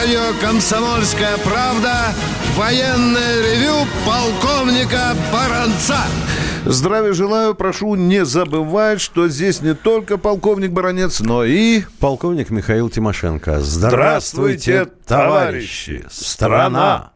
радио «Комсомольская правда» военное ревю полковника Баранца. Здравия желаю, прошу не забывать, что здесь не только полковник Баранец, но и... полковник Михаил Тимошенко. Здравствуйте, товарищи! Страна!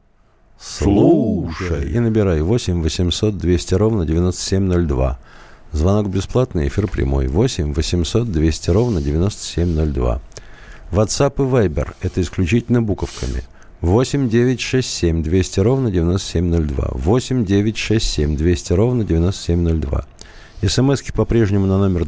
Слушай! И набирай 8 800 200 ровно 9702. Звонок бесплатный, эфир прямой. 8 800 200 ровно 9702. WhatsApp и Viber – это исключительно буковками. 8 967 200 ровно 9702. 8 967 200 ровно 9702. СМСки по-прежнему на номер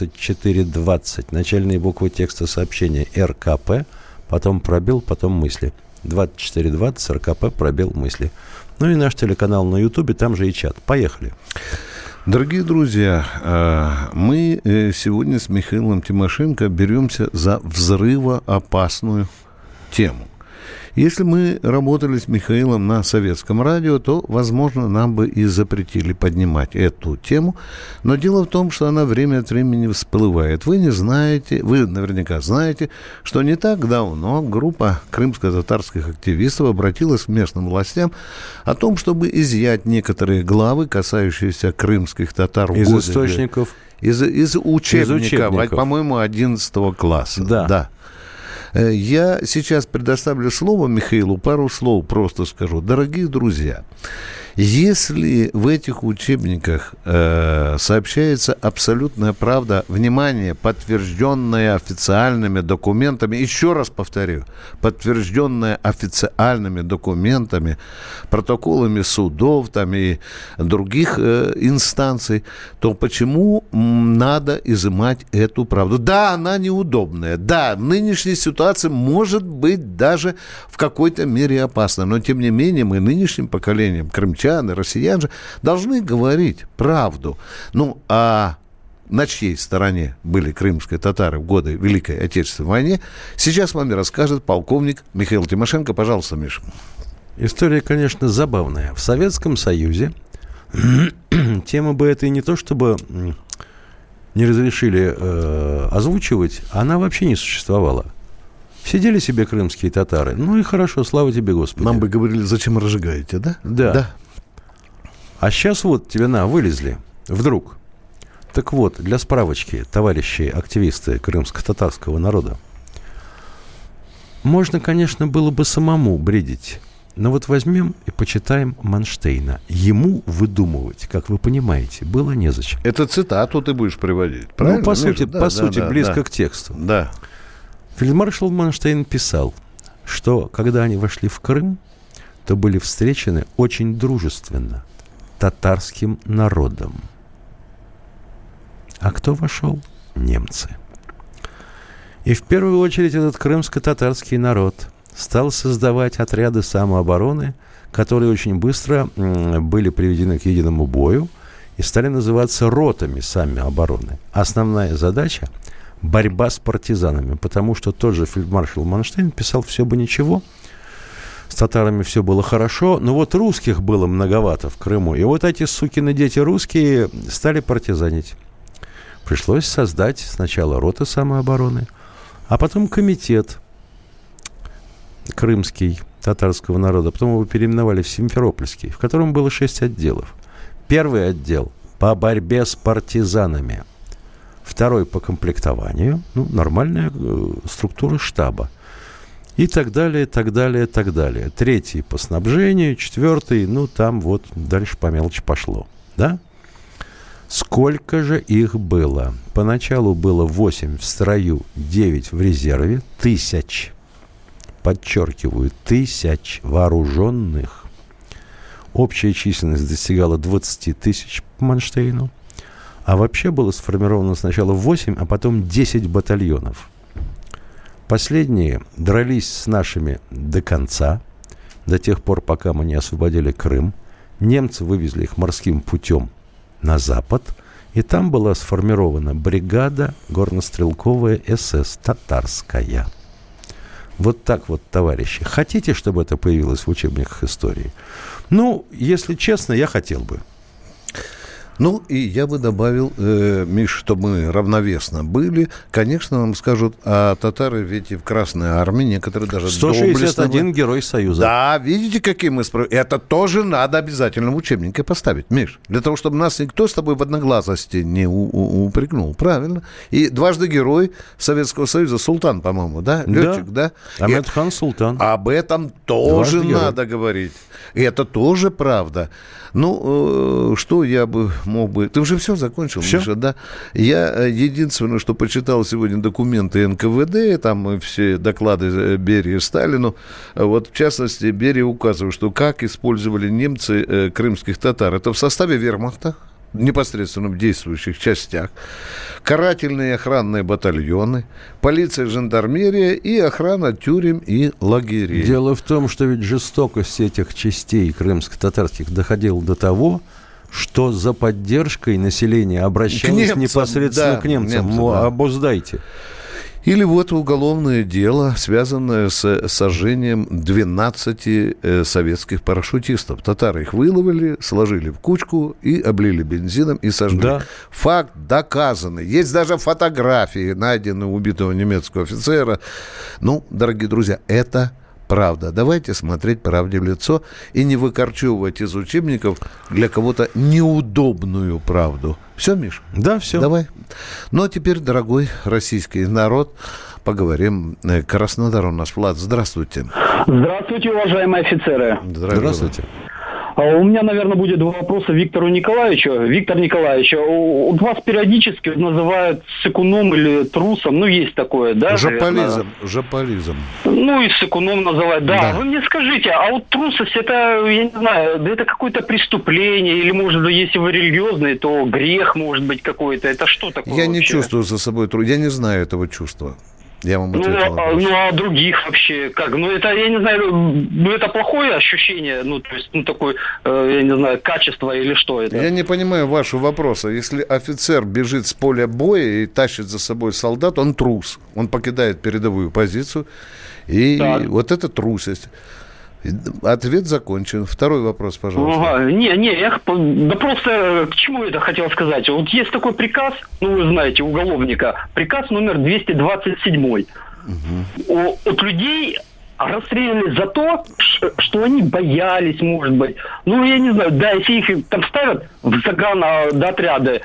2420. Начальные буквы текста сообщения РКП, потом пробел, потом мысли. 2420 РКП, пробел, мысли. Ну и наш телеканал на Ютубе, там же и чат. Поехали. Дорогие друзья, мы сегодня с Михаилом Тимошенко беремся за взрывоопасную тему. Если мы работали с Михаилом на советском радио, то, возможно, нам бы и запретили поднимать эту тему. Но дело в том, что она время от времени всплывает. Вы наверняка знаете, что не так давно группа крымско-татарских активистов обратилась к местным властям о том, чтобы изъять некоторые главы, касающиеся крымских татар. Из источников? Из учебников, по-моему, 11 класса. Да. Я сейчас предоставлю слово Михаилу, пару слов просто скажу. Дорогие друзья, если в этих учебниках сообщается абсолютная правда, внимание, подтвержденная официальными документами, еще раз повторю, подтвержденная официальными документами, протоколами судов там, и других инстанций, то почему надо изымать эту правду? Да, она неудобная, да, в нынешней ситуации может быть даже в какой-то мере опасна, но тем не менее мы нынешним поколением крымчан, россиян же должны говорить правду. Ну, а на чьей стороне были крымские татары в годы Великой Отечественной войны, сейчас вам расскажет полковник Михаил Тимошенко. Пожалуйста, Миша. История, конечно, забавная. В Советском Союзе тема бы этой не то чтобы не разрешили озвучивать, она вообще не существовала. Сидели себе крымские татары. Ну и хорошо, слава тебе, Господи. Нам бы говорили, зачем разжигаете, да? Да. А сейчас вот тебе вылезли. Вдруг. Так вот, для справочки, товарищи активисты крымско-татарского народа, можно, конечно, было бы самому бредить. Но вот возьмем и почитаем Манштейна. Ему выдумывать, как вы понимаете, было незачем. Это цитату ты будешь приводить, правильно? Ну, по сути, близко к тексту. Да. Фельдмаршал Манштейн писал, что когда они вошли в Крым, то были встречены очень дружественно татарским народом. А кто вошел? Немцы. И в первую очередь этот крымско-татарский народ стал создавать отряды самообороны, которые очень быстро были приведены к единому бою и стали называться ротами самообороны. Основная задача – борьба с партизанами, потому что тот же фельдмаршал Манштейн писал «все бы ничего», с татарами все было хорошо, но вот русских было многовато в Крыму, и вот эти сукины дети русские стали партизанить. Пришлось создать сначала роты самообороны, а потом комитет крымский татарского народа, потом его переименовали в Симферопольский, в котором было 6 отделов. Первый отдел по борьбе с партизанами, второй по комплектованию, нормальная структура штаба, и так далее, так далее, так далее. Третий по снабжению, четвертый, там вот дальше по мелочи пошло, да? Сколько же их было? Поначалу было 8 в строю, 9 в резерве, 1000. Подчеркиваю, 1000 вооруженных. Общая численность достигала 20 тысяч по Манштейну. А вообще было сформировано сначала 8, а потом 10 батальонов. Последние дрались с нашими до конца, до тех пор, пока мы не освободили Крым. Немцы вывезли их морским путем на запад, и там была сформирована бригада горнострелковая СС татарская. Вот так вот, товарищи. Хотите, чтобы это появилось в учебниках истории? Если честно, я хотел бы. Ну, и я бы добавил, Миш, что мы равновесно были. Конечно, нам скажут, а татары ведь и в Красной Армии, некоторые даже 161 герой Союза. Да, видите, какие мы справедливы. Это тоже надо обязательно в учебнике поставить, Миш. Для того, чтобы нас никто с тобой в одноглазости не упрекнул. Правильно. И дважды герой Советского Союза, Султан, по-моему, да? Летчик, да? Ахмед-хан Султан. Об этом тоже надо говорить. И это тоже правда. Ну, что я бы мог бы... Ты уже все закончил, все? Миша, да? Я единственное, что почитал сегодня документы НКВД, там все доклады Берии и Сталину. Вот, в частности, Берия указывает, что как использовали немцы крымских татар. Это в составе вермахта, непосредственно в действующих частях, карательные и охранные батальоны, полиция, жандармерия и охрана тюрем и лагерей. Дело в том, что ведь жестокость этих частей крымско-татарских доходила до того, что за поддержкой населения обращалось немцам, непосредственно да, к немцам. да. Обуздайте. Или вот уголовное дело, связанное с сожжением 12 советских парашютистов. Татары их выловили, сложили в кучку и облили бензином и сожгли. Да. Факт доказанный. Есть даже фотографии, найденные убитого немецкого офицера. Ну, дорогие друзья, это правда. Давайте смотреть правде в лицо и не выкорчевывать из учебников для кого-то неудобную правду. Все, Миш? Да, все. Давай. Ну, а теперь, дорогой российский народ, поговорим. Краснодар у нас. Влад, здравствуйте. Здравствуйте, уважаемые офицеры. Здравствуйте. У меня, наверное, будет два вопроса Виктору Николаевичу. Виктор Николаевич, у вас периодически называют сыкуном или трусом. Ну, есть такое, да? Жополизм. Ну, и сыкуном называют. Да. Да. Вы мне скажите, а вот трусость, это, я не знаю, да это какое-то преступление? Или, может быть, если вы религиозный, то грех, может быть, какой-то? Это что такое Я вообще? не чувствую за собой труд. Я не знаю этого чувства. Я вам ответил. А других вообще как? Ну, это, я не знаю, ну, это плохое ощущение, ну, то есть, ну, такое, я не знаю, качество или что это? Я не понимаю вашего вопроса. Если офицер бежит с поля боя и тащит за собой солдат, он трус. Он покидает передовую позицию. И вот это трусость. Ответ закончен. Второй вопрос, пожалуйста. Да просто к чему это хотел сказать? Вот есть такой приказ, ну вы знаете, уголовника, приказ номер 227. От людей расстреляли за то, что они боялись, может быть. Ну, я не знаю, да, если их там ставят в загранотряды,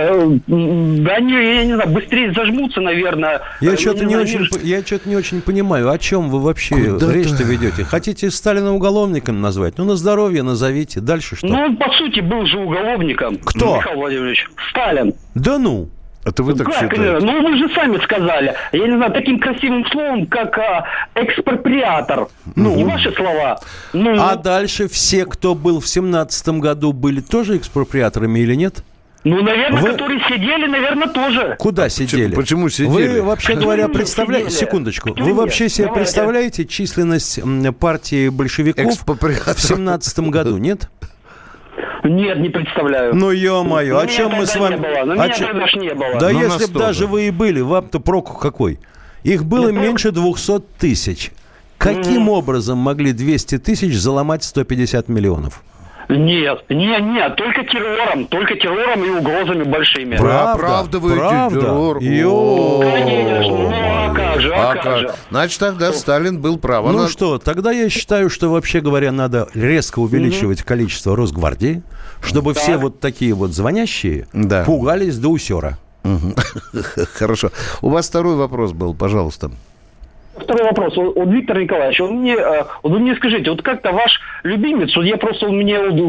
да они, я не знаю, быстрее зажмутся, наверное. Я что-то не очень понимаю, о чем вы вообще речь-то ведете. Хотите Сталина уголовником назвать? Ну, на здоровье назовите. Дальше что? Ну, он, по сути, был же уголовником. Кто? Михаил Владимирович. Сталин. Да ну! Это вы так считаете? Ну, вы же сами сказали. Я не знаю, таким красивым словом, как экспроприатор. Ну, не ваши слова. Ну, а дальше все, кто был в 17-м году, были тоже экспроприаторами или нет? Ну, наверное, которые сидели, наверное, тоже. Куда сидели? Почему сидели? Вы, вообще говоря, представляете... Секундочку. Вы вообще себе представляете численность партии большевиков в 17-м году, нет? Нет, не представляю. Ну, ё-моё, о чем мы с вами... Меня тогда ж не было. Да если бы даже вы и были, вам-то проку какой? Их было меньше 200 тысяч. Каким образом могли 200 тысяч заломать 150 миллионов? Нет, только террором и угрозами большими. Вы оправдываете террор? Конечно, ну а как же? Значит, тогда Сталин был прав. Ну что, тогда я считаю, что, вообще говоря, надо резко увеличивать количество Росгвардии, чтобы все вот такие вот звонящие пугались до усера. Хорошо. У вас второй вопрос был, пожалуйста. Второй вопрос. Вот Виктор Николаевич, вы мне скажите, вот как-то ваш любимец, вот я просто, я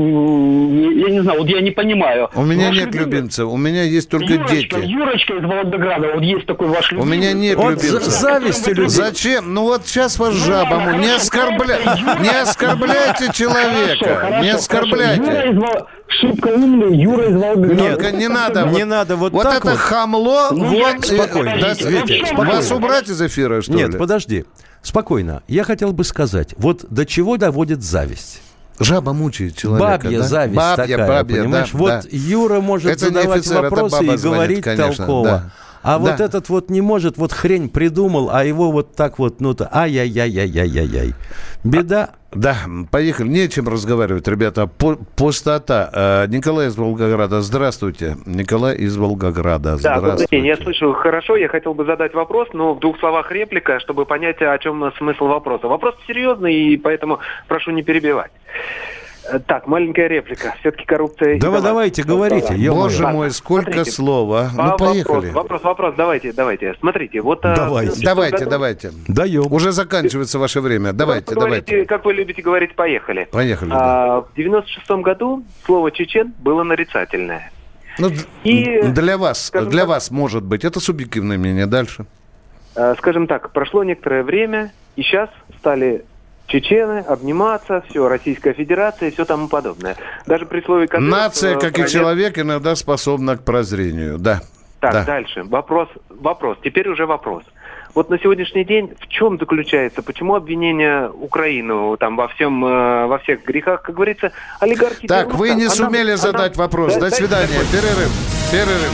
не знаю, вот я не понимаю. У меня нет любимца, у меня есть только дети. Юрочка из Волгограда, вот есть такой ваш любимец. У меня нет любимца. Зависти людей. Зачем? Ну вот сейчас вас жабому. Не оскорбляйте человека. Не оскорбляйте. Шибко умный Юра из Волгограда. Не надо. Не надо вот так это вот. хамло. Спокойно. Вас убрать из эфира, что ли? Нет, подожди. Спокойно. Я хотел бы сказать, вот до чего доводит зависть. Жаба мучает человека. Бабья зависть такая, понимаешь? Да, вот Юра может задавать вопросы и говорить толково. А вот этот вот не может, вот хрень придумал, а его вот так вот, ай-яй-яй-яй-яй-яй. Беда. Да, поехали. Нечем разговаривать, ребята. Пустота. Николай из Волгограда. Здравствуйте. Николай из Волгограда. Да, добрый день. Я слышу хорошо. Я хотел бы задать вопрос, но в 2 словах реплика, чтобы понять, о чем смысл вопроса. Вопрос серьезный, и поэтому прошу не перебивать. Так, маленькая реплика. Все-таки коррупция... Давайте, говорите. Боже мой, сколько слова. Ну, поехали. Вопрос. Давайте. Смотрите, вот... Давайте. Даем. Уже заканчивается ваше время. Давайте. Как вы любите говорить, поехали. Поехали. В 96-м году слово «чечен» было нарицательное. Ну, для вас, может быть. Это субъективное мнение. Дальше. Скажем так, прошло некоторое время, и сейчас стали... чечены, обниматься, все, Российская Федерация и все тому подобное. Даже при слове... Нация, как и человек, иногда способна к прозрению, да. Так, да. Дальше. Вопрос. Теперь уже вопрос. Вот на сегодняшний день в чем заключается, почему обвинение Украину там во всех грехах, как говорится, олигархи... Так, вы не сумели задать вопрос. До свидания. Перерыв.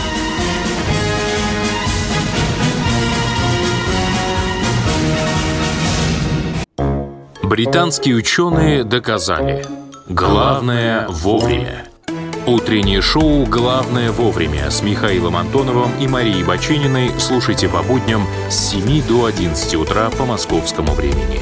Британские ученые доказали: главное вовремя. Утреннее шоу «Главное вовремя» с Михаилом Антоновым и Марией Бачининой слушайте по будням с 7 до 11 утра по московскому времени.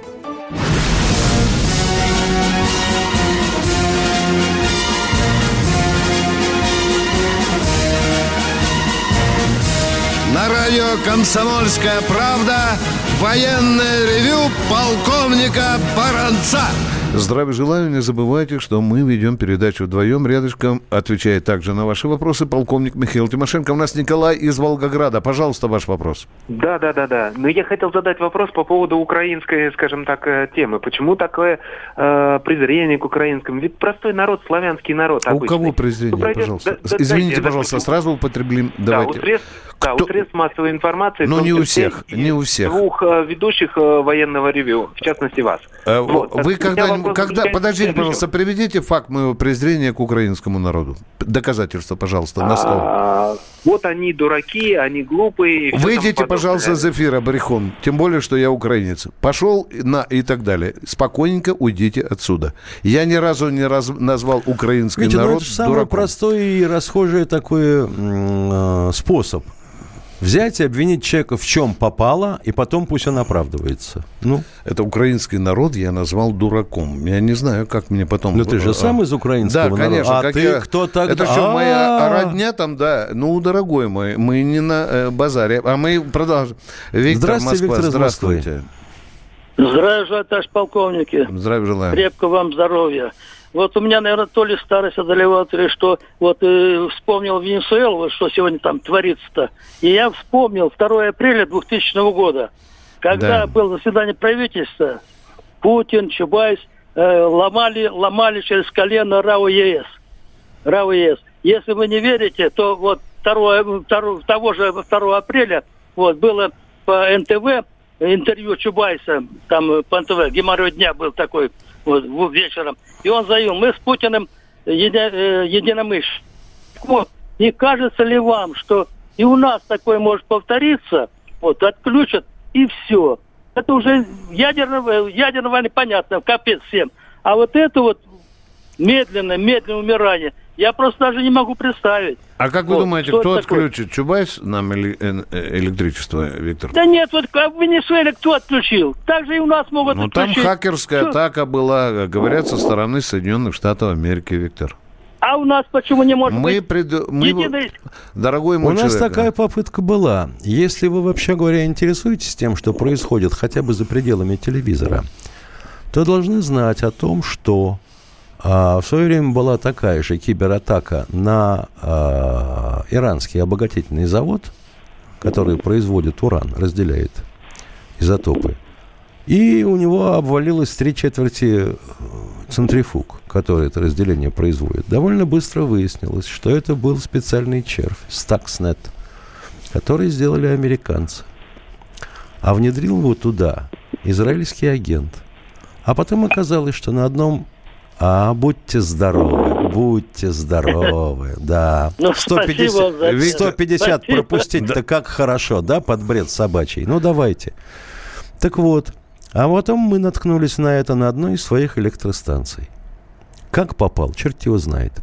На радио «Комсомольская правда» военное ревю полковника Баранца. Здравия желаю, не забывайте, что мы ведем передачу вдвоем. Рядышком отвечает также на ваши вопросы полковник Михаил Тимошенко. У нас Николай из Волгограда. Пожалуйста, ваш вопрос. Да. Но я хотел задать вопрос по поводу украинской, скажем так, темы. Почему такое презрение к украинскому? Ведь простой народ, славянский народ. А у кого презрение, пожалуйста? Извините, пожалуйста, сразу употребим. Давайте. У средств массовой информации. Но не у всех. 2 ведущих военного ревью, в частности вас. Вы подождите, пожалуйста, приведите факт моего презрения к украинскому народу. Доказательства, пожалуйста, на стол. Вот они дураки, они глупые. Выйдите, пожалуйста, из эфира, брехун. Тем более, что я украинец. Пошел и так далее. Спокойненько уйдите отсюда. Я ни разу не назвал украинский народ это самый простой и расхожий такой способ. Взять и обвинить человека в чем попало, и потом пусть он оправдывается. Это украинский народ я назвал дураком. Я не знаю, как мне потом... Но ты же сам из украинского народа. Да, конечно. А ты кто тогда? Это что, моя родня там, да? Ну, дорогой мой, мы не на базаре, а мы продолжим. Виктор, Москва, здравствуйте. Здравия желаю, товарищ полковники. Здравия желаю. Крепкого вам здоровья. Вот у меня, наверное, то ли старость одолевает, или что, вспомнил Венесуэлу, вот что сегодня там творится-то. И я вспомнил 2 апреля 2000 года, когда было заседание правительства, Путин, Чубайс ломали через колено РАО ЕС. Если вы не верите, то вот 2 апреля было по НТВ интервью Чубайса, там по НТВ, геморрой дня был такой, вечером. И он заявил, мы с Путиным единомышленники. Не кажется ли вам, что и у нас такое может повториться? Отключат, и все. Это уже ядерная война, понятно, капец всем. А это медленное умирание, я просто даже не могу представить. А как вы думаете, кто отключит? Чубайс нам электричество, Виктор? Да нет, в Венесуэле кто отключил? Так же и у нас могут отключить. Там хакерская атака была, говорят, со стороны Соединенных Штатов Америки, Виктор. А у нас почему не может быть? Дорогой мой человек. У нас такая попытка была. Если вы, вообще говоря, интересуетесь тем, что происходит хотя бы за пределами телевизора, то должны знать о том, что в свое время была такая же кибератака на иранский обогатительный завод, который производит уран, разделяет изотопы. И у него обвалилось 3/4 центрифуг, который это разделение производит. Довольно быстро выяснилось, что это был специальный червь, Stuxnet, который сделали американцы. А внедрил его туда израильский агент. А потом оказалось, что на одном... будьте здоровы. Будьте здоровы, да. 150, 150 пропустить-то как хорошо, да, под бред собачий. Ну, давайте. Так вот, а потом мы наткнулись на это на одной из своих электростанций. Как попал, черт его знает.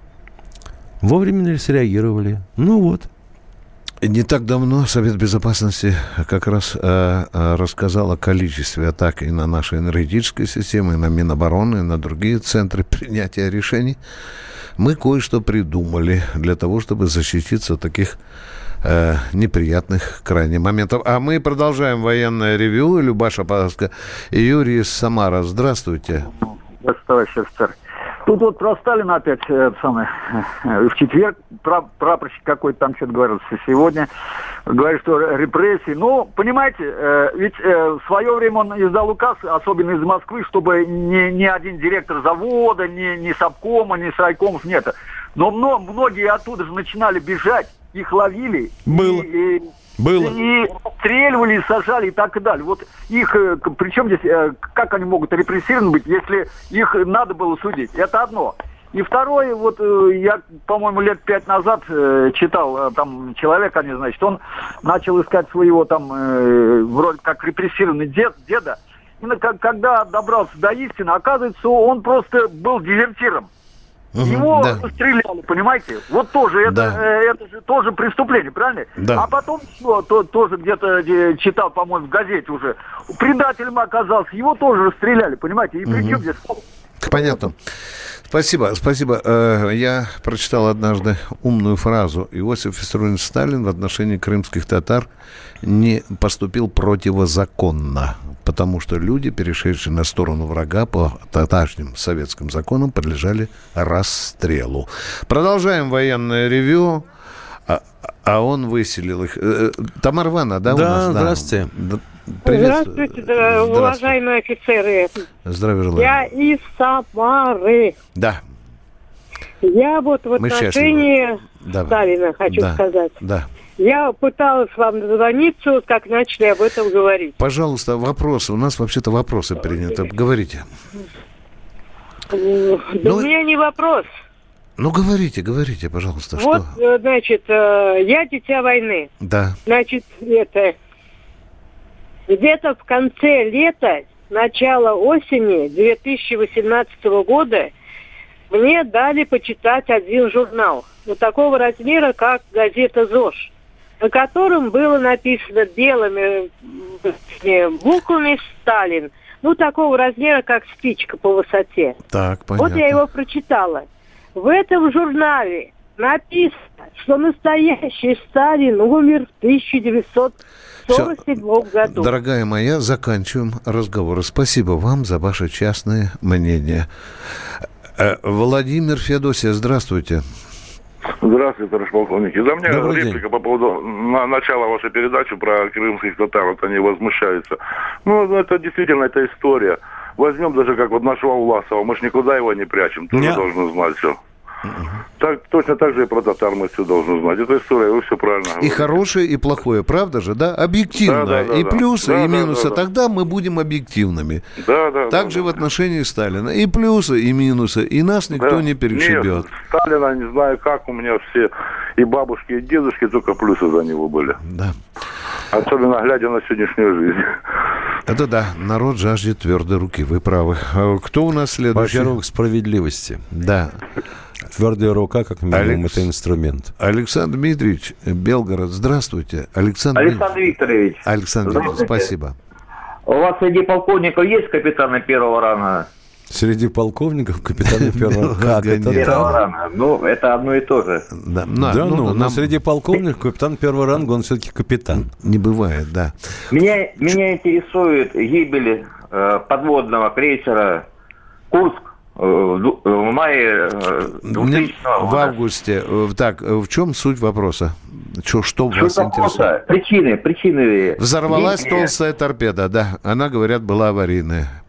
Вовремя среагировали. Ну вот. Не так давно Совет Безопасности как раз рассказал о количестве атак и на наши энергетические системы, и на Минобороны, и на другие центры принятия решений. Мы кое-что придумали для того, чтобы защититься от таких неприятных крайне моментов. А мы продолжаем военное ревью. Любаша Павловская, Юрий из Самара. Здравствуйте. Здравствуйте, товарищ офицер. Тут вот про Сталина опять в четверг прапорщик какой-то там что-то говорил, сегодня говорит, что репрессии. Ну, понимаете, ведь в свое время он издал указ, особенно из Москвы, чтобы ни один директор завода, ни сабкома, ни срайкомов нет. Но многие оттуда же начинали бежать, их ловили. Было. И стреливали, и сажали, и так и далее. Вот их, причем здесь, как они могут репрессированы быть, если их надо было судить? Это одно. И второе, вот я, по-моему, лет 5 назад читал, там человек, он начал искать своего там, вроде как репрессированный деда. И когда добрался до истины, оказывается, он просто был дезертиром. Его стреляли, понимаете? Вот тоже, это же тоже преступление, правильно? Да. А потом тоже где-то читал, по-моему, в газете уже. Предателем оказался, его тоже расстреляли, понимаете? И при чем здесь? Понятно. Спасибо. Я прочитал однажды умную фразу. Иосиф Виссарионович Сталин в отношении крымских татар не поступил противозаконно, потому что люди, перешедшие на сторону врага по тогдашним советским законам, подлежали расстрелу. Продолжаем военное ревью. А он выселил их. Тамара Ивановна, да, у нас? Здравствуйте. Здравствуйте, уважаемые офицеры. Здравия желаю. Я из Самары. Да. Я вот в отношении Сталина хочу сказать. Да. Я пыталась вам дозвониться, как начали об этом говорить. Пожалуйста, вопросы. У нас вообще-то вопросы приняты. Говорите. У меня не вопрос. Ну, говорите, пожалуйста. Вот, что? Значит, я дитя войны. Да. Значит, где-то в конце лета, начало осени 2018 года мне дали почитать один журнал. Вот такого размера, как газета «ЗОЖ», на котором было написано белыми буквами «Сталин». Ну, такого размера, как спичка по высоте. Так, понятно. Вот я его прочитала. В этом журнале написано, что настоящий Сталин умер в 1947 году. Дорогая моя, заканчиваем разговор. Спасибо вам за ваше частное мнение. Владимир Феодосия, здравствуйте. Здравствуйте, товарищ полковник. Из-за меня Добрый реплика по поводу начала вашей передачи про крымских татар. Вот они возмущаются. Ну, это действительно, это история. Возьмем даже как вот нашего Власова. Мы ж никуда его не прячем. Тоже должны знать все. Точно так же и про татар мы все должны знать. Это история, вы все правильно говорите. И хорошее, и плохое, правда же, да? Объективно. Да, и плюсы, и минусы. Да. Тогда мы будем объективными. Да. Также в отношении Сталина. И плюсы, и минусы. И нас никто не перешибет. Нет, Сталина, не знаю как, у меня все и бабушки, и дедушки, только плюсы за него были. Да. Особенно глядя на сегодняшнюю жизнь. Это да, народ жаждет твердой руки, вы правы. Кто у нас следующий? Во-первых, справедливости. Да. Твердая рука, как минимум, это инструмент. Александр Дмитриевич, Белгород, здравствуйте. Александр Викторович. Александр Викторович, спасибо. У вас среди полковников есть капитаны первого ранга? Среди полковников капитаны первого ранга. Ну, это одно и то же. Но среди полковников капитан первого ранга, он все-таки капитан. Не бывает, да. Меня интересует гибель подводного крейсера «Курск» в мае 2000 года. В августе. Так, в чем суть вопроса? Что вас интересует? Причины. Взорвалась толстая торпеда, да. Она, говорят, была аварийная.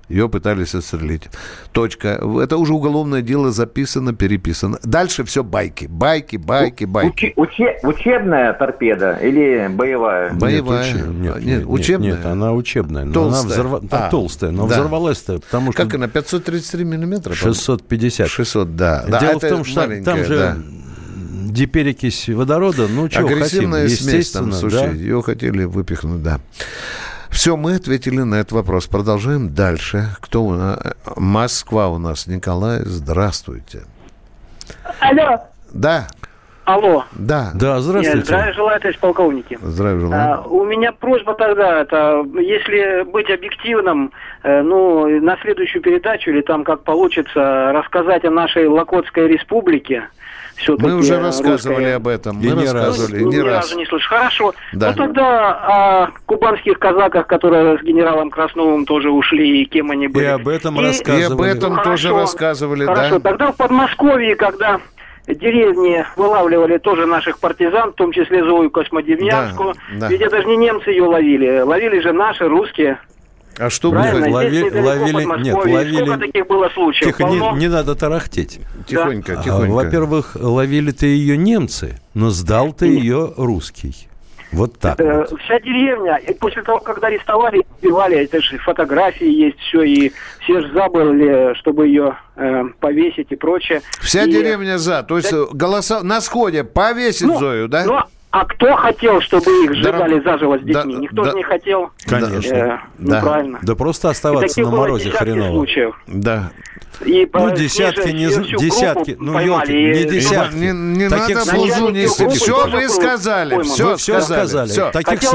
Ее пытались отстрелить. Точка. Это уже уголовное дело записано, переписано. Дальше все байки. Байки. Учебная торпеда или боевая? Боевая. Нет, учебная. Нет, она учебная. Толстая. Толстая, но взорвалась-то, потому что... Как она, 533 миллиметра? 650. 600, да. Дело в том, что там же диперекись водорода, чего хотим. Агрессивная смесь там, слушай, да? ее хотели выпихнуть, да. Все, мы ответили на этот вопрос. Продолжаем дальше. Кто у нас? Москва у нас. Николай, здравствуйте. Алло. Да. Алло. Да. Да, здравствуйте. Здравия желаю, товарищ полковники. Здравия желаю. У меня просьба тогда, если быть объективным, на следующую передачу или там как получится, рассказать о нашей Локотской республике. Все-таки мы уже рассказывали об этом. Мы рассказывали ни разу не слышал. Хорошо. Да. Тогда о кубанских казаках, которые с генералом Красновым тоже ушли, и кем они были. И об этом рассказывали. И об этом тоже рассказывали, Хорошо. да. Тогда в Подмосковье, когда деревни вылавливали тоже наших партизан, в том числе Зою Космодемьянскую, ведь это же не немцы ее ловили. Ловили же наши, русские. А что правильно? Ловили? Сколько таких было случаев? Тихо, не надо тарахтеть. Тихонько. Во-первых, ловили-то ее немцы, но сдал-то ее русский. Вот так. Вся деревня, и после того, когда арестовали, убивали, это же фотографии есть, все, и все же забыли, чтобы ее повесить и прочее. Вся деревня за, то есть голоса на сходе повесить Зою, да? А кто хотел, чтобы их сжигали заживо с детьми? Никто же не хотел. Конечно. Правильно. Да просто оставаться на морозе хреново. Да. И десятки, не десятки. Не десятки. Не надо флужу нести. Все вы сказали. Все сказали.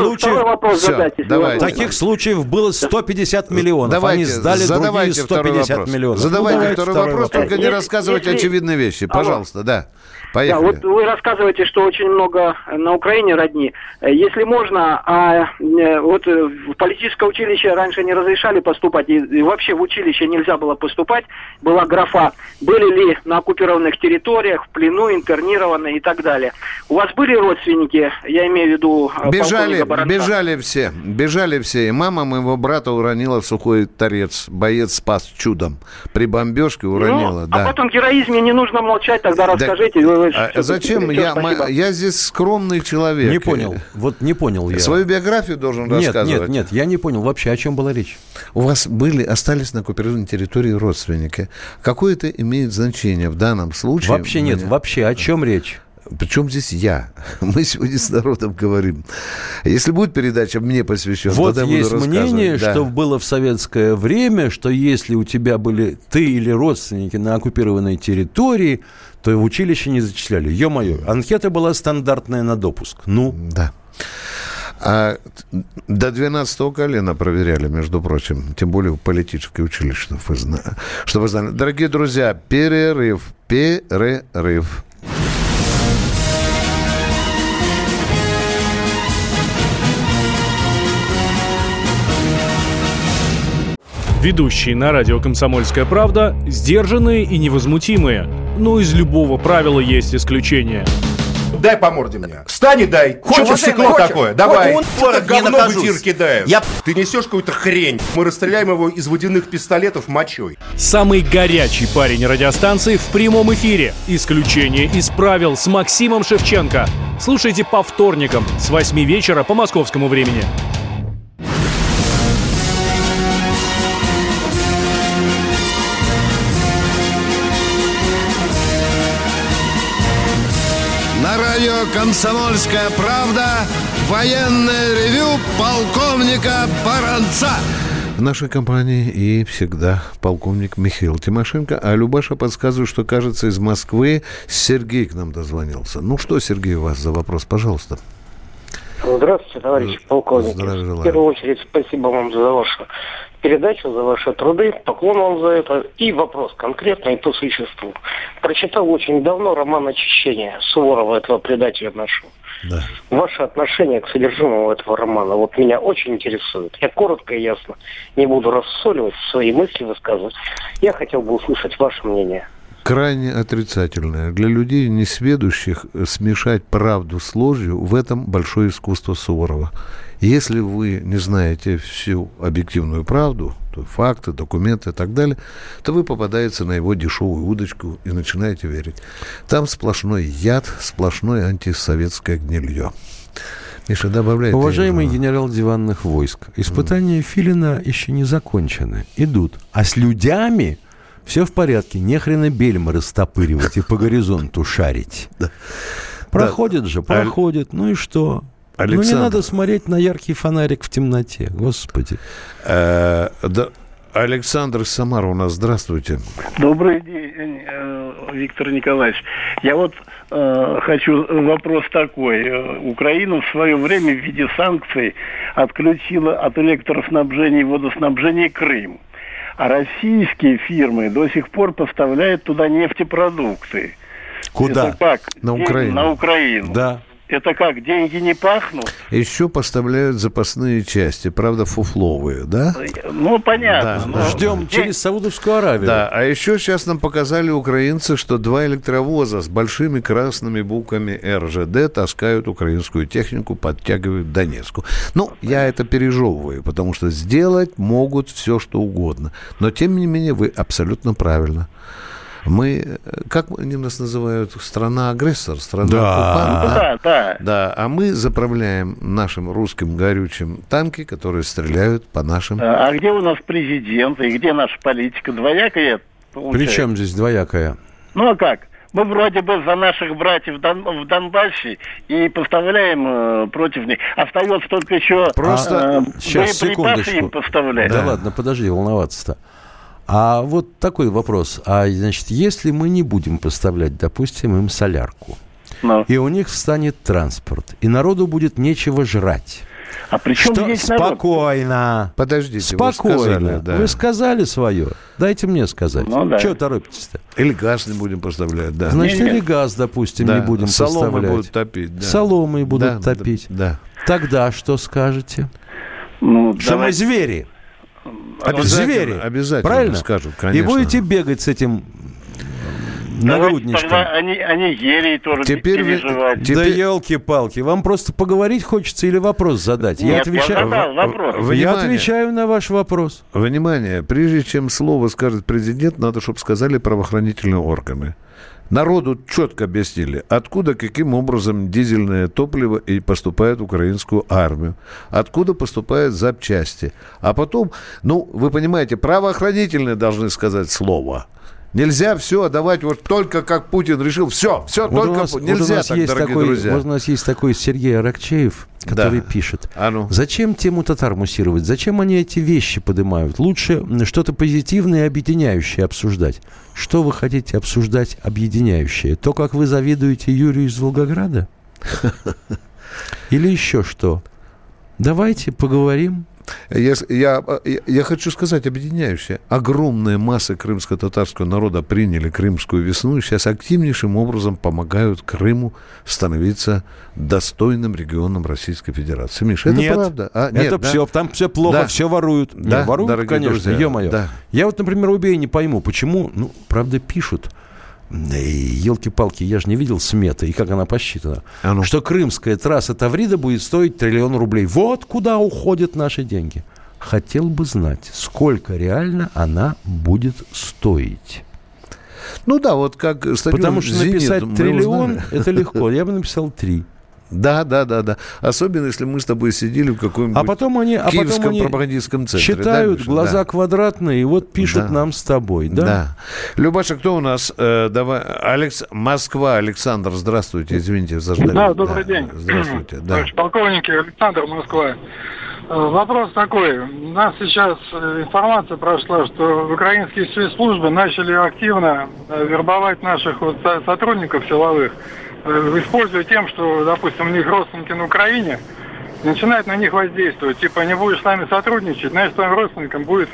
Таких случаев было 150 миллионов. Они сдали другие 150 миллионов. Задавайте второй вопрос, только не рассказывайте очевидные вещи. Пожалуйста, да. Поехали. Да, вот вы рассказываете, что очень много на Украине родни. Если можно, вот в политическое училище раньше не разрешали поступать, и вообще в училище нельзя было поступать. Была графа, были ли на оккупированных территориях, в плену, интернированы и так далее. У вас были родственники, я имею в виду... Бежали все. И мама моего брата уронила в сухой торец. Боец спас чудом. При бомбежке уронила, да. А потом героизме не нужно молчать, тогда расскажите. Зачем? Я здесь скромный человек. Не понял. Вот не понял я. Свою биографию должен рассказывать. Нет, я не понял вообще, о чем была речь. У вас остались на оккупированной территории родственники. Какое это имеет значение в данном случае? Вообще нет. Вообще, о чем речь? Причем здесь я? Мы сегодня с народом говорим. Если будет передача мне посвящена, вот тогда есть буду мнение, что было в советское время, что если у тебя были ты или родственники на оккупированной территории, то в училище не зачисляли. Ё-моё, анкета была стандартная на допуск. Да. А до 12-го колена проверяли, между прочим. Тем более в политическое училище, чтобы вы знали. Дорогие друзья, перерыв. Ведущие на радио «Комсомольская правда» сдержанные и невозмутимые. Но из любого правила есть исключение. Дай по морде мне. Встань и дай. Хочешь стекло такое? Давай. Это говно в эфир кидаешь. Ты несешь какую-то хрень. Мы расстреляем его из водяных пистолетов мочой. Самый горячий парень радиостанции в прямом эфире. Исключение из правил с Максимом Шевченко. Слушайте по вторникам с 8 вечера по московскому времени. На радио «Комсомольская правда» военное ревю полковника Баранца. В нашей компании и всегда полковник Михаил Тимошенко. А Любаша подсказывает, что, кажется, из Москвы Сергей к нам дозвонился. Ну что, Сергей, у вас за вопрос, пожалуйста. Здравствуйте, товарищ полковник. В первую очередь, спасибо вам за вашу передачу, за ваши труды. Поклон вам за это. И вопрос конкретный по существу. Прочитал очень давно роман «Очищение» Суворова, этого предателя нашего. Да. Ваше отношение к содержимому этого романа вот меня очень интересует. Я коротко и ясно не буду рассоливать, свои мысли высказывать. Я хотел бы услышать ваше мнение. Крайне отрицательное. Для людей, несведущих, смешать правду с ложью, в этом большое искусство Суворова. Если вы не знаете всю объективную правду, то факты, документы и так далее, то вы попадаете на его дешевую удочку и начинаете верить. Там сплошной яд, сплошное антисоветское гнилье. Миша, добавляй. Уважаемый генерал диванных войск, испытания Филина еще не закончены. Идут. А с людьми все в порядке. Не хрена бельма растопыривать и по горизонту шарить. Проходит же, проходит. Ну и что? Ну не надо смотреть на яркий фонарик в темноте. Господи. Александр из Самары у нас. Здравствуйте. Добрый день, Виктор Николаевич. Я вот хочу вопрос такой. Украина в свое время в виде санкций отключила от электроснабжения и водоснабжения Крым. А российские фирмы до сих пор поставляют туда нефтепродукты. Куда? Это как? На Украину. На Украину. Да. Это как, деньги не пахнут? Еще поставляют запасные части, правда, фуфловые, да? Ну, понятно. Да. Ждем через Саудовскую Аравию. Да, а еще сейчас нам показали украинцы, что 2 электровоза с большими красными буквами РЖД таскают украинскую технику, подтягивают к Донецку. Ну, я это пережевываю, потому что сделать могут все, что угодно. Но, тем не менее, вы абсолютно правильно. Мы, как они нас называют, страна-агрессор, страна-оккупант. Да, а мы заправляем нашим русским горючим танки, которые стреляют по нашим... А где у нас президент и где наша политика? Двоякая? При чем здесь двоякая? Ну, а как? Мы вроде бы за наших братьев в Донбассе и поставляем против них. Остается только еще сейчас, боеприпасы им поставлять. Да ладно, подожди, волноваться-то. А вот такой вопрос. А, значит, если мы не будем поставлять, допустим, им солярку, и у них встанет транспорт, и народу будет нечего жрать. А при чем здесь народ? Спокойно. Подождите, спокойно. Вы сказали свое. Дайте мне сказать. Чего торопитесь-то? Или газ не будем поставлять, да. Значит, или газ, допустим, не будем поставлять. Соломой будут топить. Да. Соломой будут топить. Да. Тогда что скажете? Что мы звери. Обязательно, обязательно правильно? Скажут, конечно. И будете бегать с этим нагрудничком. Они ели и тоже переживать. Да елки-палки, вам просто поговорить хочется или вопрос задать? Нет, я задал вопрос. Я отвечаю на ваш вопрос. Внимание, прежде чем слово скажет президент, надо, чтобы сказали правоохранительные органы. Народу четко объяснили, откуда, каким образом дизельное топливо и поступает в украинскую армию, откуда поступают запчасти. А потом, вы понимаете, правоохранительные должны сказать слово. Нельзя все отдавать вот только как Путин решил. Все, вот только нельзя так, дорогие друзья. Вот у нас есть такой Сергей Аракчеев, который пишет. Зачем тему татар муссировать? Зачем они эти вещи поднимают? Лучше что-то позитивное и объединяющее обсуждать. Что вы хотите обсуждать объединяющее? То, как вы завидуете Юрию из Волгограда? Или еще что? Давайте поговорим. Я хочу сказать объединяющее. Огромные массы крымско-татарского народа приняли Крымскую весну и сейчас активнейшим образом помогают Крыму становиться достойным регионом Российской Федерации. Миша, это правда? Нет, все, там все плохо, все воруют. Да, воруют, конечно, ё-моё. Да. Я вот, например, убей, не пойму, почему, правда, пишут. Елки-палки, я же не видел сметы, и как она посчитана. Что крымская трасса Таврида будет стоить 1 000 000 рублей. Вот куда уходят наши деньги. Хотел бы знать, сколько реально она будет стоить. Вот как стадион Потому что написать «Зенит» 1 000 000 это легко. Я бы написал 3. Да. Особенно, если мы с тобой сидели в каком-нибудь киевском пропагандистском центре. Читают, глаза квадратные, и вот пишут нам с тобой. Да. Любаша, кто у нас? Давай. Москва, Александр, здравствуйте. Извините, заждали. Да, добрый день. Здравствуйте. Товарищ полковник Александр, Москва. Вопрос такой. У нас сейчас информация прошла, что украинские спецслужбы начали активно вербовать наших сотрудников силовых, используя тем, что, допустим, у них родственники на Украине, начинают на них воздействовать. Типа, не будешь с нами сотрудничать, значит, твоим родственникам будет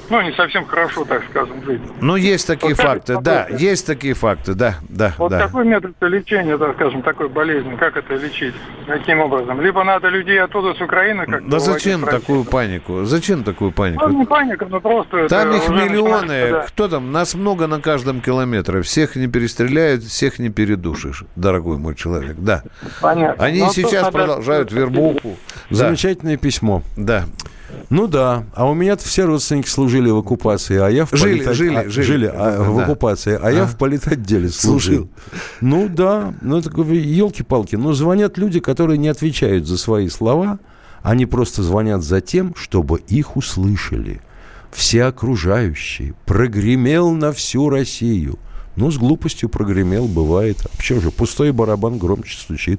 не совсем хорошо, так скажем, жить. Ну, есть такие факты, есть такие факты, да. Какой метод лечения, так скажем, такой болезни, как это лечить, каким образом? Либо надо людей оттуда с Украины как-то... Да зачем такую панику? Зачем такую панику? Не паника, но просто... Там их миллионы, кто там, нас много на каждом километре, всех не перестреляют, всех не передушишь, дорогой мой человек, да. Понятно. Они сейчас продолжают вербовку. Замечательное письмо. Да. Ну да, а у меня-то все родственники служили в оккупации, а я в жили в оккупации, а я в политотделе служил. Ну да, елки-палки, звонят люди, которые не отвечают за свои слова, они просто звонят за тем, чтобы их услышали. Все окружающие. Прогремел на всю Россию. С глупостью прогремел, бывает. А почему же? Пустой барабан громче стучит.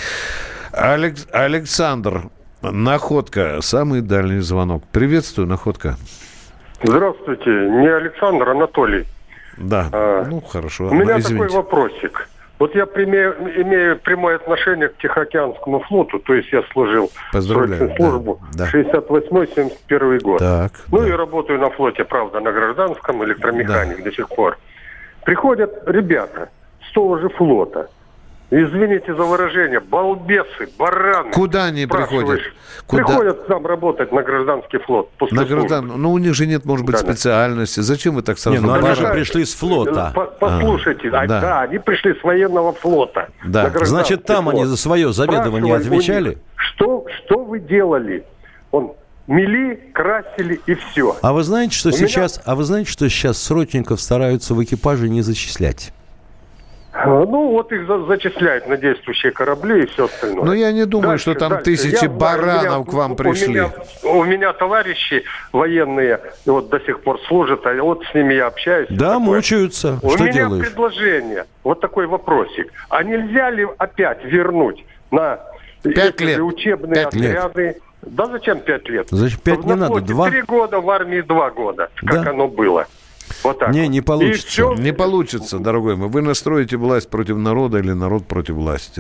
Александр, Находка, самый дальний звонок. Приветствую, Находка. Здравствуйте, не Александр, Анатолий. Да, хорошо. У меня такой вопросик. Вот я имею прямое отношение к Тихоокеанскому флоту, то есть я служил срочную службу 68-71 год. Так, и работаю на флоте, правда, на гражданском, электромеханик до сих пор. Приходят ребята с того же флота. Извините за выражение, балбесы, бараны. Куда они приходят? Приходят к нам работать на гражданский флот. У них же нет, может быть, специальности. Зачем вы так сразу? Они же пришли с флота. Послушайте, они пришли с военного флота. Да. Значит, там они за свое заведование отвечали? Что вы делали? Мели, красили и все. А вы знаете, что сейчас срочников стараются в экипаже не зачислять? Их зачисляют на действующие корабли и все остальное. Но я не думаю, что там тысячи баранов к вам пришли. У меня товарищи военные до сих пор служат, а с ними я общаюсь. Да, мучаются. У меня предложение, такой вопросик. А нельзя ли опять вернуть на 5 лет учебные отряды? Да зачем 5 лет? Зачем 5 не надо, 2? 3 года, в армии 2 года, как оно было. Вот так. Не получится. Не получится, дорогой мой. Вы настроите власть против народа или народ против власти?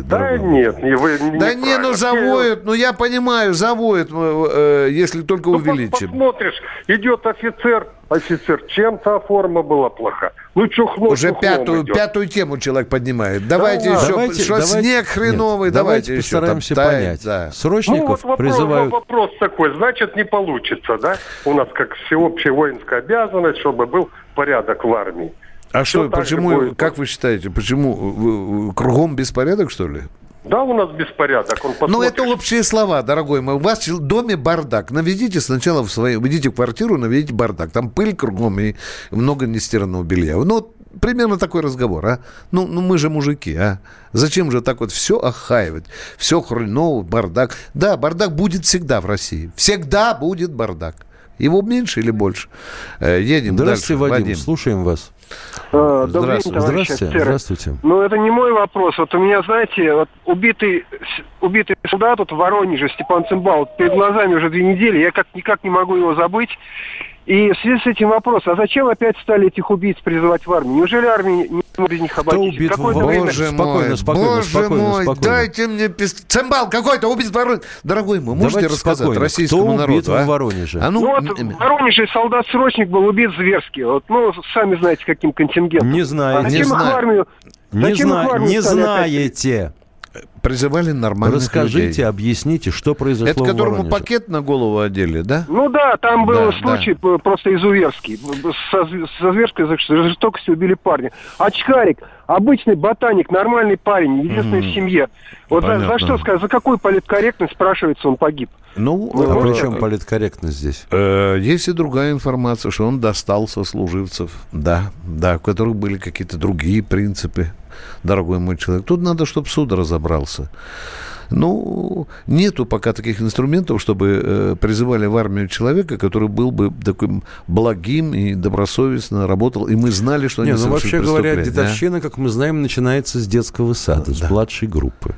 Завоют. Я понимаю, завоют, если только увеличим. Посмотришь, идет офицер, чем-то форма была плоха. Уже пятую тему человек поднимает. Давайте снег хреновый, давайте еще постараемся понять. Да. Срочников призывают... Вопрос такой, значит, не получится, да? У нас как всеобщая воинская обязанность, чтобы был порядок в армии. А что, почему, как вы считаете, почему кругом беспорядок, что ли? Да, у нас беспорядок. Это общие слова, дорогой мой. У вас в доме бардак. Наведите сначала идите в квартиру, наведите бардак. Там пыль кругом и много нестиранного белья. Примерно такой разговор, а? Мы же мужики, а? Зачем же так все охаивать? Все хреново, бардак. Да, бардак будет всегда в России. Всегда будет бардак. Его меньше или больше? Едем дальше. Здравствуйте, Вадим. Слушаем вас. Здравствуйте. Это не мой вопрос. У меня, знаете, убитый солдат в Воронеже, Степан Цимбал, перед глазами уже 2 недели, я никак не могу его забыть. И в связи с этим вопрос, а зачем опять стали этих убийц призывать в армию? Неужели армия не может без них обойтись? Боже мой, дайте мне Цимбал какой-то убит в Воронеже. Дорогой мой, можете рассказать российскому народу? Кто убит в Воронеже? В Воронеже солдат-срочник был убит зверски. Сами знаете, каким контингентом. Не знаете. Не знаете. Призывали нормальных людей. Расскажите, объесните, что произошло в Воронеже. Это которому пакет на голову одели, да? Там был случай просто изуверский. Со зверской жестокостью убили парня. Очкарик, обычный ботаник, нормальный парень, единственный в семье. За что сказать, за какую политкорректность, спрашивается, он погиб? При чем политкорректность здесь? Есть и другая информация, что он достал сослуживцев, в которых были какие-то другие принципы, дорогой мой человек. Тут надо, чтобы суд разобрался. Нету пока таких инструментов, чтобы призывали в армию человека, который был бы таким благим и добросовестно работал, и мы знали, что они совершили преступление. Вообще говоря, дедовщина, как мы знаем, начинается с детского сада, с младшей группы.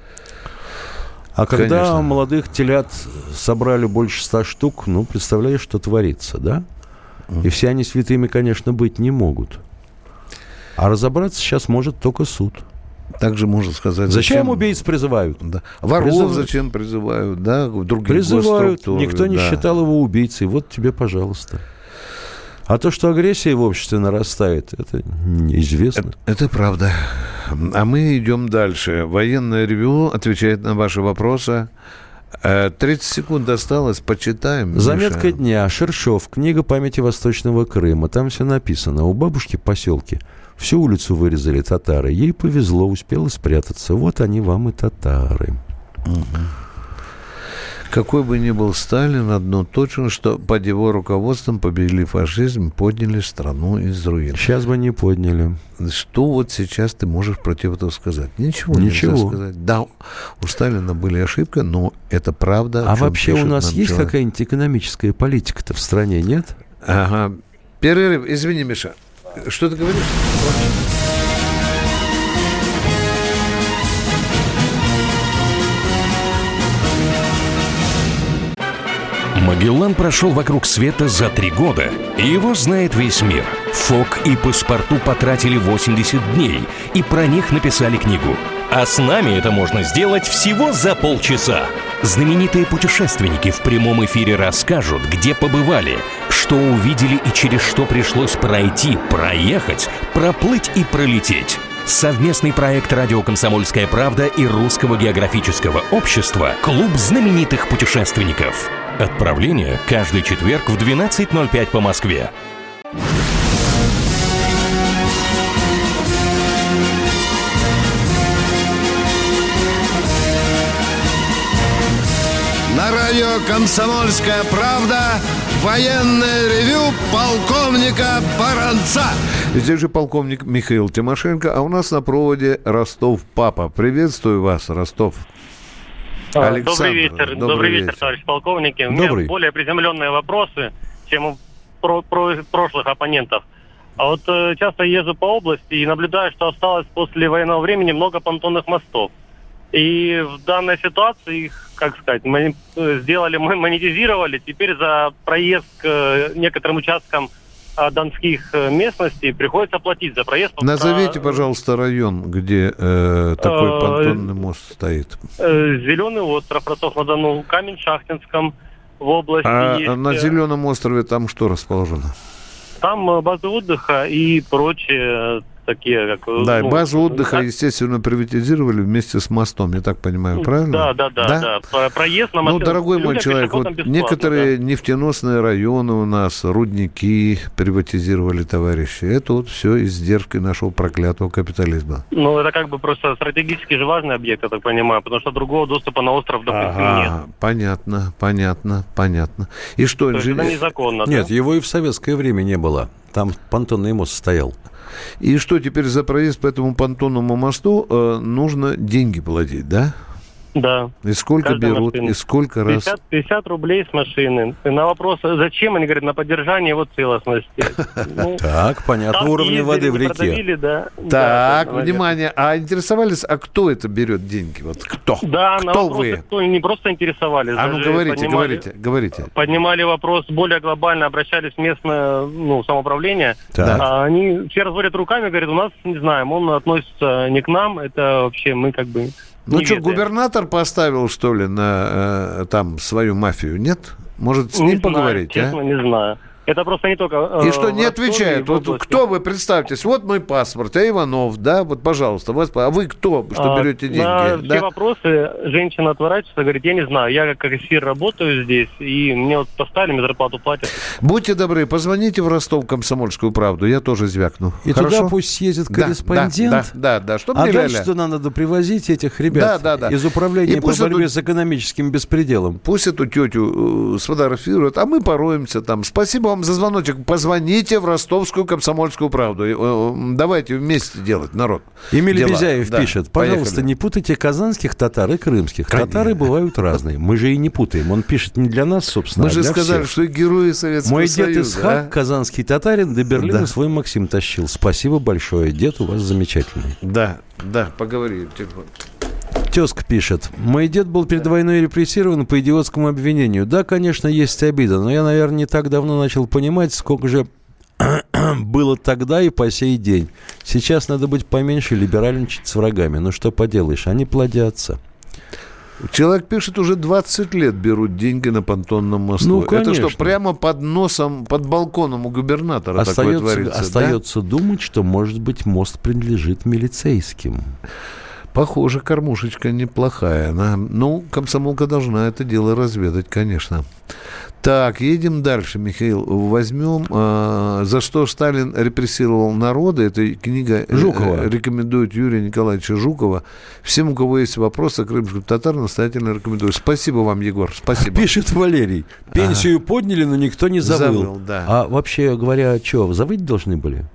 А когда молодых телят собрали больше 100 штук, представляешь, что творится, да? И все они святыми, конечно, быть не могут. А разобраться сейчас может только суд. Также можно сказать... Зачем убийц призывают? Да. Воров зачем призывают? Да? Призывают. Никто не считал его убийцей. Вот тебе, пожалуйста. А то, что агрессия в обществе нарастает, это неизвестно. Это правда. А мы идем дальше. Военное ревью отвечает на ваши вопросы. 30 секунд осталось, почитаем. Заметка дня. Шершов. Книга памяти Восточного Крыма. Там все написано. У бабушки в поселке всю улицу вырезали татары. Ей повезло, успела спрятаться. Вот они вам и татары. Какой бы ни был Сталин, одно точно, что под его руководством победили фашизм, подняли страну из руин. Сейчас бы не подняли. Что вот сейчас ты можешь против этого сказать? Ничего нельзя сказать. Да, у Сталина были ошибки, но это правда. А вообще у нас есть какая-нибудь экономическая политика-то в стране, нет? Ага. Перерыв. Извини, Миша. Что ты говоришь? Магеллан прошел вокруг света за 3 года, и его знает весь мир. Фок и Паспарту потратили 80 дней, и про них написали книгу. А с нами это можно сделать всего за полчаса. Знаменитые путешественники в прямом эфире расскажут, где побывали, что увидели и через что пришлось пройти, проехать, проплыть и пролететь. Совместный проект «Радио Комсомольская правда» и Русского географического общества «Клуб знаменитых путешественников». Отправление каждый четверг в 12:05 по Москве. На радио «Комсомольская правда» военное ревю полковника Баранца. Здесь же полковник Михаил Тимошенко, а у нас на проводе Ростов-Папа. Приветствую вас, Ростов. Добрый вечер, товарищ полковники. У меня более приземленные вопросы, чем у прошлых оппонентов. А вот часто езжу по области и наблюдаю, что осталось после военного времени много понтонных мостов. И в данной ситуации их, как сказать, монетизировали. Теперь за проезд к некоторым участкам донских местностей приходится платить за проезд. Назовите, пожалуйста, район, где такой понтонный мост стоит. Зеленый остров, Ростов-на-Дону, Камень-Шахтинском в области. А на Зеленом острове там что расположено? Там базы отдыха и прочие такие, как... Да, и базу отдыха, естественно, приватизировали вместе с мостом, я так понимаю, правильно? Да. Проезд на машину. Ну, дорогой мой человек, вот некоторые нефтяносные районы у нас, рудники приватизировали товарищи. Это вот все издержки нашего проклятого капитализма. Ну, это как бы просто стратегически же важный объект, я так понимаю, потому что другого доступа на остров, допустим, нет. Понятно. И что, это незаконно, Нет, его и в советское время не было. Там понтонный мост стоял. И что, теперь за проезд по этому понтонному мосту нужно деньги платить, да? Да. И сколько берут, и сколько раз? 50 рублей с машины. И на вопрос, зачем, они говорят, на поддержание его целостности. Так, понятно, уровень воды в реке. Так, внимание, а интересовались, а кто это берет деньги? Вот кто? Да, на вопросы не просто интересовались. А ну говорите. Поднимали вопрос более глобально, обращались в местное самоуправление. Они все разводят руками, говорят, у нас, не знаем, он относится не к нам, это вообще мы как бы... Ну что, губернатор поставил, что ли, на там свою мафию, нет? Может, с ним поговорить, честно, не знаю. Это просто не только... И что не отвечает? Вот кто вы, представьтесь, вот мой паспорт, я Иванов, да, вот, пожалуйста, а вы кто, что берете деньги? На все вопросы женщина отворачивается, говорит, я не знаю, я как кассир работаю здесь, и мне вот поставили, мне зарплату платят. Будьте добры, позвоните в Ростов «Комсомольскую правду», я тоже звякну. И хорошо? Туда пусть съездит корреспондент. Да, чтобы не дальше туда надо привозить этих ребят из управления по борьбе с экономическим беспределом. Пусть эту тетю сфотографируют, а мы пороемся там. Спасибо вам за звоночек. Позвоните в Ростовскую «Комсомольскую правду». Давайте вместе делать, народ. Эмиль Безяев пишет, пожалуйста, не путайте казанских татар и крымских. Конечно. Татары бывают разные. Мы же и не путаем. Он пишет не для нас, собственно, мы же сказали, всех. Что и герои Советского Союза. Мой дед Исхак, казанский татарин, до Берлина свой Максим тащил. Спасибо большое. Дед у вас замечательный. Да, поговорим. Тезка пишет. Мой дед был перед войной репрессирован по идиотскому обвинению. Да, конечно, есть обида, но я, наверное, не так давно начал понимать, сколько же было тогда и по сей день. Сейчас надо быть поменьше, либеральничать с врагами. Ну, что поделаешь, они плодятся. Человек пишет, уже 20 лет берут деньги на понтонном мосту. Ну, конечно. Это что, прямо под носом, под балконом у губернатора такое творится? Остается думать, что, может быть, мост принадлежит милицейским. Похоже, кормушечка неплохая. Комсомолка должна это дело разведать, конечно. Так, едем дальше, Михаил. Возьмем «За что Сталин репрессировал народы». Это книга Жукова. Рекомендует Юрия Николаевича Жукова. Всем, у кого есть вопросы о крымских татар, настоятельно рекомендую. Спасибо вам, Егор. Спасибо. Пишет Валерий. Пенсию подняли, но никто не завыл. Завыл, да. А вообще говоря, что, завыть должны были?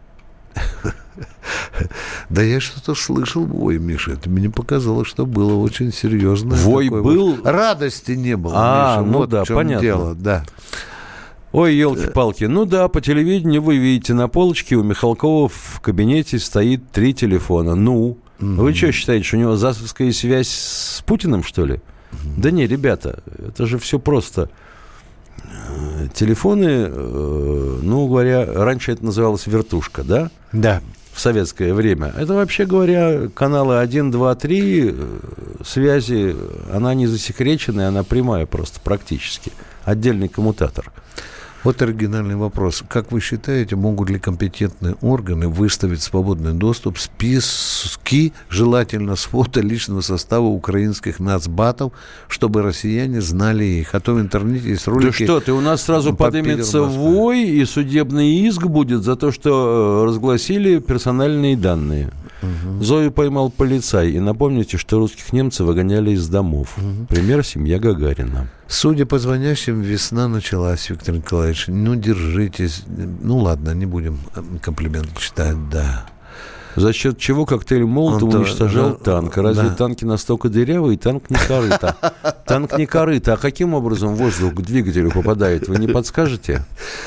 Да я что-то слышал вой, Миша. Это мне показалось, что было очень серьезно. Вой был? Радости не было, Миша. Вот да, в чем понятно. дело, да. Ой, елки-палки. По телевидению вы видите, на полочке у Михалкова в кабинете стоит 3 телефона. Вы что считаете, что у него ЗАСовская связь с Путиным, что ли? Да не, ребята, это же все просто. Телефоны, говоря, раньше это называлось вертушка, да? Да. В советское время. Это, вообще говоря, каналы 1, 2, 3, связи, она не засекреченная, она прямая просто практически. Отдельный коммутатор. Вот оригинальный вопрос. Как вы считаете, могут ли компетентные органы выставить в свободный доступ списки, желательно с фото личного состава украинских нацбатов, чтобы россияне знали их? А то в интернете есть ролики... Да что ты, у нас сразу поднимется вой, и судебный иск будет за то, что разгласили персональные данные. Угу. Зою поймал полицай. И напомните, что русских немцев выгоняли из домов. Угу. Пример — семья Гагарина. Судя по звонящим, весна началась, Виктор Николаевич. Держитесь. Ладно, не будем комплименты читать, да. За счет чего коктейль Молотова уничтожал танк? Разве танки настолько дырявые? Танк не корыто. Танк не корыто. А каким образом воздух к двигателю попадает? Вы не подскажете?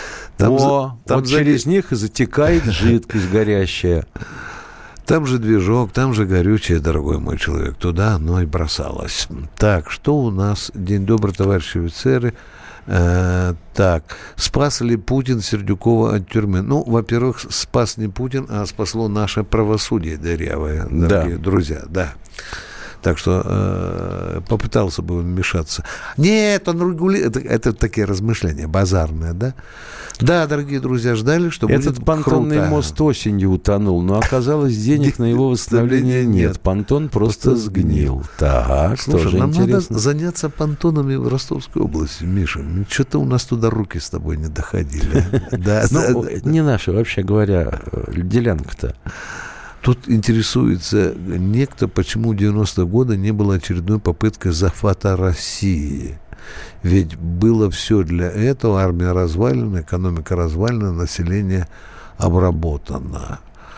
Через них и затекает жидкость горящая. Там же движок, там же горючее, дорогой мой человек. Туда оно и бросалось. Так, что у нас? День добрый, товарищи офицеры. Спас ли Путин Сердюкова от тюрьмы? Во-первых, спас не Путин, а спасло наше правосудие дырявое, дорогие друзья. Да. Так что попытался бы вмешаться. Нет, он регулирует. Это такие размышления базарные, да? Да, дорогие друзья, ждали, что будет Этот понтонный мост осенью утонул, но оказалось, денег на его восстановление нет. Понтон просто сгнил. Так, слушай, тоже нам интересно. Надо заняться понтонами в Ростовской области, Миша. Что-то у нас туда руки с тобой не доходили. Не наши, вообще говоря, делянка-то. Тут интересуется некто, почему в 90-е годы не было очередной попытки захвата России. Ведь было все для этого. Армия развалена, экономика развалена, население обработано.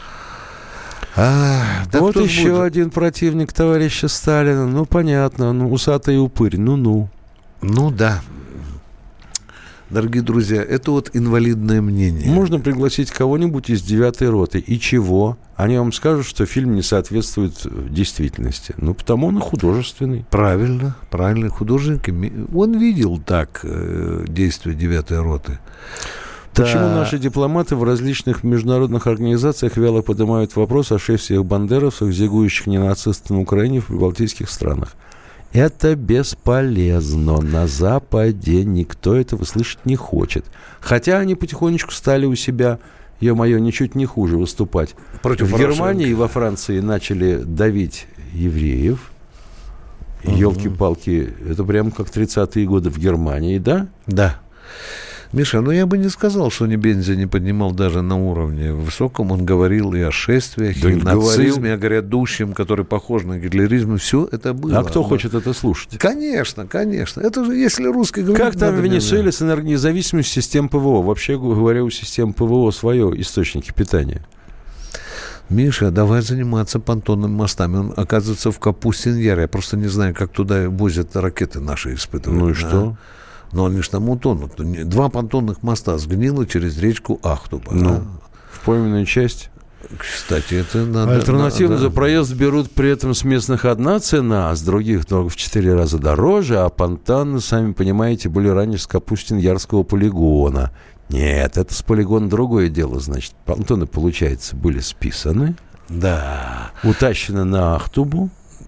Вот еще один противник товарища Сталина. Понятно, усатый упырь. Ну да. Дорогие друзья, это инвалидное мнение. Можно пригласить кого-нибудь из 9-й роты. И чего? Они вам скажут, что фильм не соответствует действительности. Потому он и художественный. Правильно. Художник, он видел так действия 9-й роты. Почему наши дипломаты в различных международных организациях вяло поднимают вопрос о шествиях бандеровцев, зигующих ненацистов на Украине и в прибалтийских странах? Это бесполезно. На Западе никто этого слышать не хочет. Хотя они потихонечку стали у себя, ё-моё, ничуть не хуже выступать. Против в Германии и во Франции начали давить евреев. Ёлки-палки, это прямо как 30-е годы в Германии, да? Да. Миша, я бы не сказал, что Небензя не поднимал даже на уровне высоком. Он говорил и о шествиях, и о нацизме, о грядущем, который похож на гитлеризм. Все это было. А кто хочет это слушать? Конечно. Это же, если русский говорит... Как там в Венесуэле с энергонезависимостью систем ПВО? Вообще говоря, у систем ПВО свое источники питания. Миша, давай заниматься понтонными мостами. Он, оказывается, в Капустин-Яре. Я просто не знаю, как туда возят ракеты наши испытывают. Ну и что? Но они же там утонут. 2 понтонных моста сгнило через речку Ахтуба. В пойменную часть. Кстати, это надо... Альтернативно за проезд берут при этом с местных одна цена, а с других в 4 раза дороже, а понтоны, сами понимаете, были раньше с Капустин-Ярского полигона. Нет, это с полигона другое дело, значит. Понтоны, получается, были списаны. Да. Утащены на Ахтубу.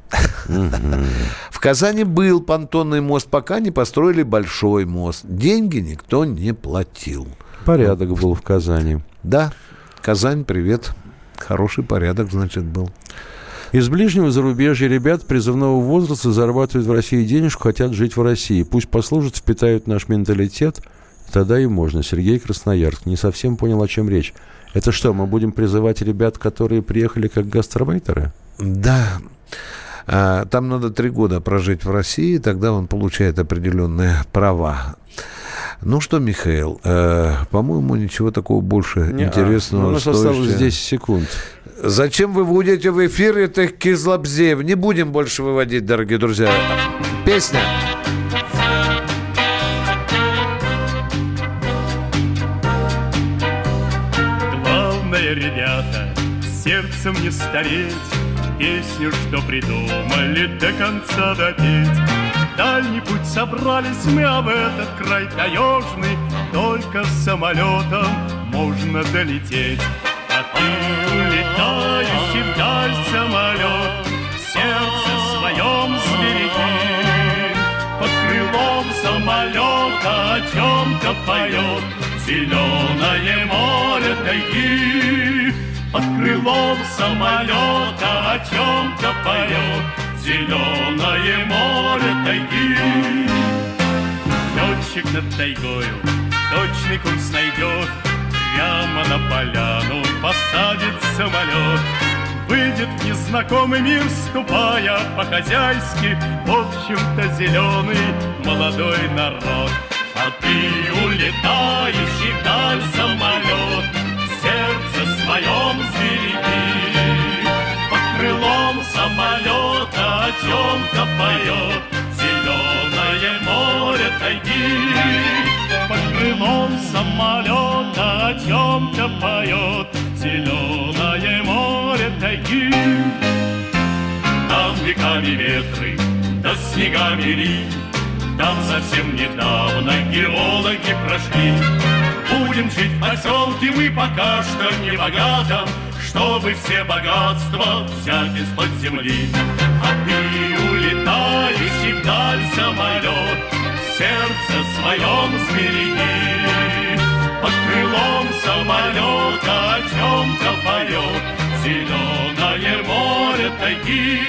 В Казани был понтонный мост, пока не построили большой мост. Деньги никто не платил. Порядок был в Казани. Да, Казань, привет. Хороший порядок, значит, был. Из ближнего зарубежья ребят призывного возраста зарабатывают в России денежку, хотят жить в России. Пусть послужат, впитают наш менталитет, тогда и можно. Сергей, Красноярск. Не совсем понял, о чем речь. Это что, мы будем призывать ребят, которые приехали как гастарбайтеры? Да. Там надо 3 года прожить в России, тогда он получает определенные права. Ну что, Михаил, по-моему, ничего такого больше интересного. У нас осталось 10 секунд. Зачем вы вводите в эфир этих кизлобзеев? Не будем больше выводить, дорогие друзья. Песня. Главное, ребята, сердцем не стареть, песню, что придумали, до конца допеть. Дальний путь собрались мы, а в этот край таежный только самолетом можно долететь. А ты, улетающий вдаль самолет, в сердце своем зверики, под крылом самолета о чем-то поет зеленое море тайги. Под крылом самолета о чем-то поет зеленое море тайги. Летчик над тайгою точный курс найдет, прямо на поляну посадит самолет. Выйдет в незнакомый мир, ступая по-хозяйски, в общем-то зеленый молодой народ. А ты, улетающий вдаль самолет, в сердце своем зверики, под крылом самолета о чем-то поет зеленое море тайги. Под крылом самолета о чем-то поет зеленое море тайги. Там веками ветры, да снегами линь, там совсем недавно геологи прошли. Будем жить в поселке мы пока что не богатом, чтобы все богатства взять из-под земли. А ты, улетающий вдаль самолет, в сердце своем сбереги. Под крылом самолета о чем-то поет зеленое море тайги.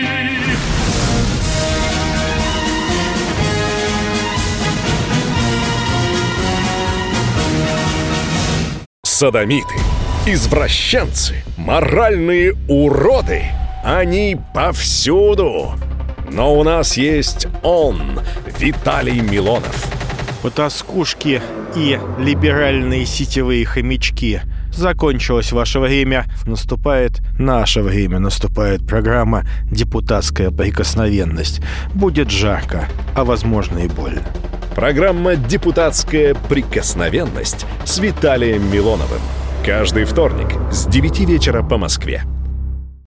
Содомиты, извращенцы, моральные уроды. Они повсюду. Но у нас есть он, Виталий Милонов. Потаскушки и либеральные сетевые хомячки. Закончилось ваше время. Наступает наше время. Наступает программа «Депутатская прикосновенность». Будет жарко, а возможно и больно. Программа «Депутатская прикосновенность» с Виталием Милоновым. Каждый вторник с 9 вечера по Москве.